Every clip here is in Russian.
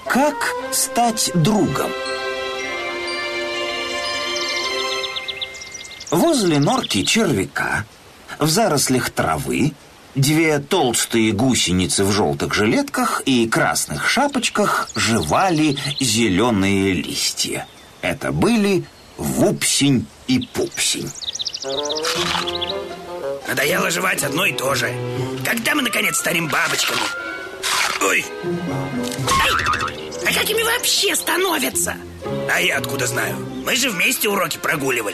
Как стать другом? Возле норки червяка, в зарослях травы, две толстые гусеницы в желтых жилетках и красных шапочках жевали зеленые листья. Это были Вупсень и Пупсень. Надоело жевать одно и то же. Когда мы, наконец, станем бабочками? Ой! Ай! А как ими вообще становятся? А я откуда знаю? Мы же вместе уроки прогуливали.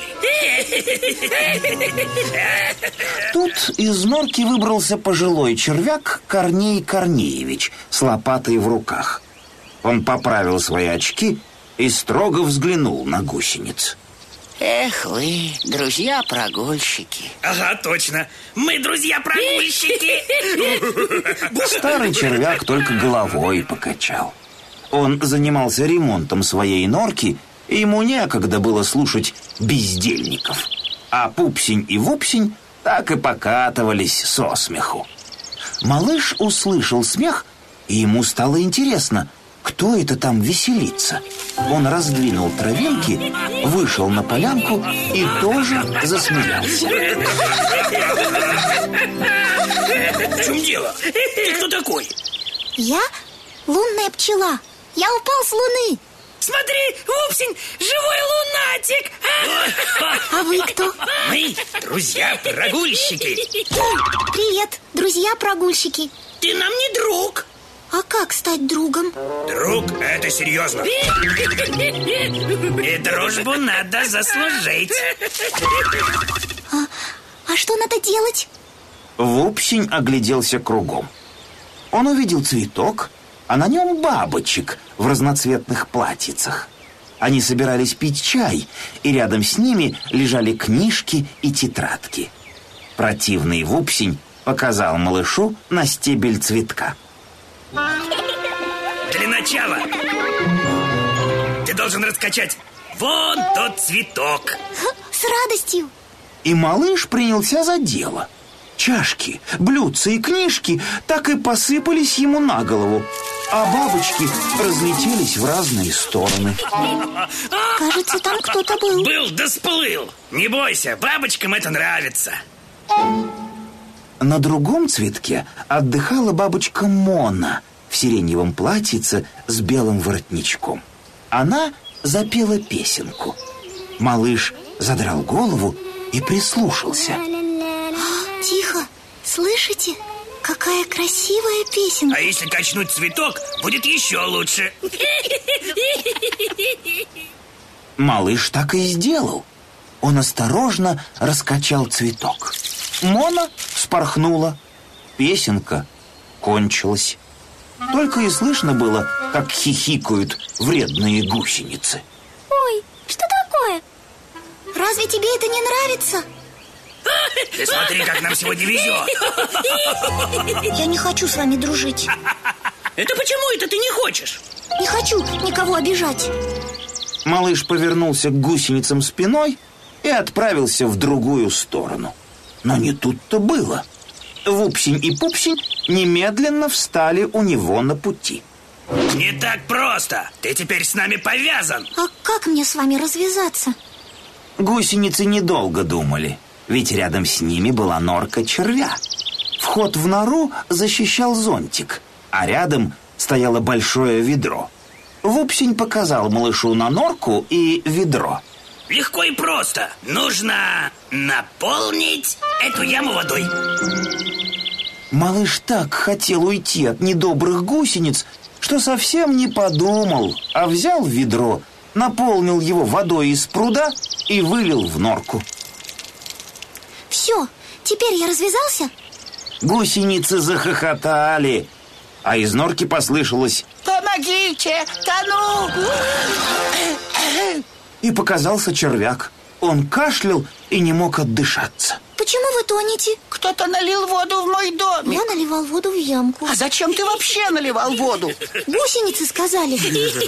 Тут из норки выбрался пожилой червяк Корней Корнеевич с лопатой в руках. Он поправил свои очки и строго взглянул на гусениц. Эх вы, друзья-прогульщики. Ага, точно. Мы друзья-прогульщики. Старый червяк только головой покачал. Он занимался ремонтом своей норки, и ему некогда было слушать бездельников. А Пупсень и Вупсень так и покатывались со смеху. Малыш услышал смех, и ему стало интересно, кто это там веселится. Он раздвинул травинки, вышел на полянку и тоже засмеялся. В чем дело? Ты кто такой? Я лунная пчела. Я упал с луны. Смотри, Вупсень, живой лунатик. А вы кто? Мы друзья-прогульщики. Привет, друзья-прогульщики. Ты нам не друг. А как стать другом? Друг, это серьезно. И дружбу надо заслужить. А что надо делать? Вупсень огляделся кругом. Он увидел цветок, а на нем бабочек в разноцветных платьицах. Они собирались пить чай, и рядом с ними лежали книжки и тетрадки. Противный Вупсень показал малышу на стебель цветка. Для начала ты должен раскачать вон тот цветок. С радостью. И малыш принялся за дело. Чашки, блюдца и книжки так и посыпались ему на голову, а бабочки разлетелись в разные стороны. Кажется, там кто-то был. Был да сплыл. Не бойся, бабочкам это нравится. На другом цветке отдыхала бабочка Мона в сиреневом платьице с белым воротничком. Она запела песенку. Малыш задрал голову и прислушался. Тихо, слышите? Какая красивая песенка. А если качнуть цветок, будет еще лучше. Малыш так и сделал. Он осторожно раскачал цветок. Мона вспорхнула. Песенка кончилась. Только и слышно было, как хихикают вредные гусеницы. Ой, что такое? Разве тебе это не нравится? Ты смотри, как нам сегодня везет. Я не хочу с вами дружить. Это почему это ты не хочешь? Не хочу никого обижать. Малыш повернулся к гусеницам спиной и отправился в другую сторону. Но не тут-то было. Вупсень и Пупсень немедленно встали у него на пути. Не так просто. Ты теперь с нами повязан. А как мне с вами развязаться? Гусеницы недолго думали, ведь рядом с ними была норка червя. Вход в нору защищал зонтик, а рядом стояло большое ведро. Вупсень показал малышу на норку и ведро. Легко и просто. Нужно наполнить эту яму водой. Малыш так хотел уйти от недобрых гусениц, что совсем не подумал, а взял ведро, наполнил его водой из пруда и вылил в норку. Все, теперь я развязался? Гусеницы захохотали, а из норки послышалось: «Помогите, тону!» И показался червяк. Он кашлял и не мог отдышаться. Почему вы тонете? Кто-то налил воду в мой домик. Я наливал воду в ямку. А зачем ты вообще наливал воду? Гусеницы сказали.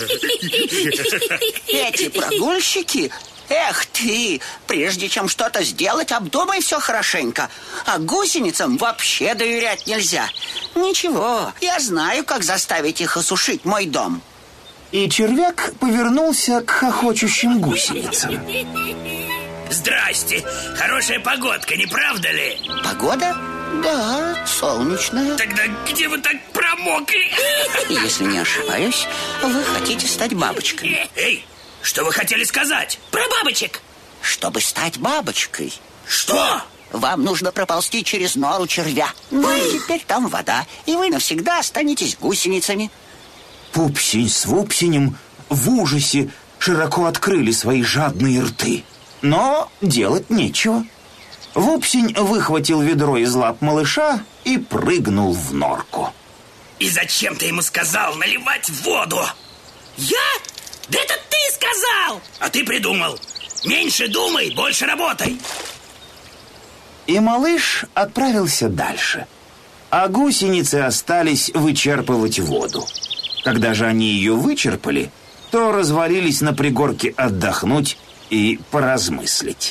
Эти прогульщики? Эх ты, прежде чем что-то сделать, обдумай все хорошенько. А гусеницам вообще доверять нельзя. Ничего, я знаю, как заставить их осушить мой дом. и червяк повернулся к хохочущим гусеницам. Здрасте, хорошая погодка, не правда ли? Погода? Да, солнечная. Тогда где вы так промокли? Если не ошибаюсь, вы хотите стать бабочкой. Эй, что вы хотели сказать? Про бабочек. Чтобы стать бабочкой, Что? вам нужно проползти через нору червя. Ну и теперь там вода, и вы навсегда останетесь гусеницами. Пупсень с Вупсенем в ужасе широко открыли свои жадные рты. Но делать нечего. Вупсень выхватил ведро из лап малыша и прыгнул в норку. И зачем ты ему сказал наливать воду? Я? Да это ты сказал! А ты придумал. Меньше думай, больше работай. И малыш отправился дальше. А гусеницы остались вычерпывать воду. Когда же они ее вычерпали, то развалились на пригорке отдохнуть и поразмыслить.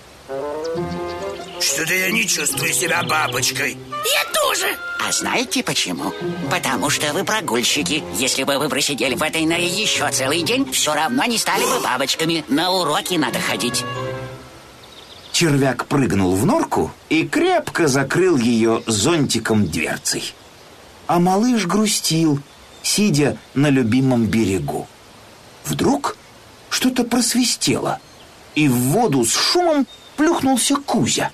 Что-то я не чувствую себя бабочкой. Я тоже. А знаете почему? Потому что вы прогульщики. Если бы вы просидели в этой норе еще целый день, все равно не стали бы бабочками. На уроки надо ходить. Червяк прыгнул в норку и крепко закрыл ее зонтиком-дверцей. А малыш грустил, сидя на любимом берегу. Вдруг что-то просвистело, и в воду с шумом плюхнулся Кузя.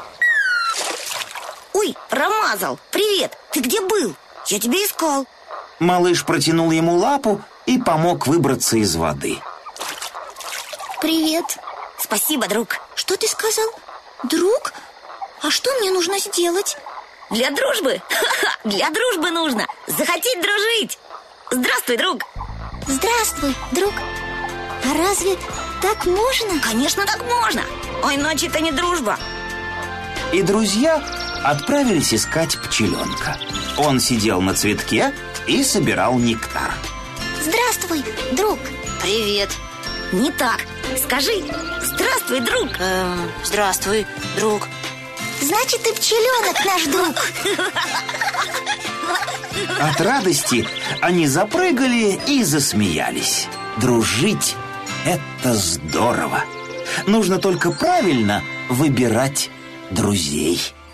Ой, промазал. Привет, ты где был? Я тебя искал. Малыш протянул ему лапу и помог выбраться из воды. Привет. Спасибо, друг. Что ты сказал? Друг? А что мне нужно сделать? Для дружбы? Ха-ха, для дружбы нужно захотеть дружить. Здравствуй, друг. Здравствуй, друг. А разве так можно? Конечно, так можно. А иначе это не дружба. И друзья отправились искать пчеленка. Он сидел на цветке и собирал нектар. Здравствуй, друг. Привет. Не так. Скажи: здравствуй, друг. Здравствуй, друг. Значит, ты пчеленок, наш друг. От радости они запрыгали и засмеялись. Дружить — это здорово. Нужно только правильно выбирать друзей.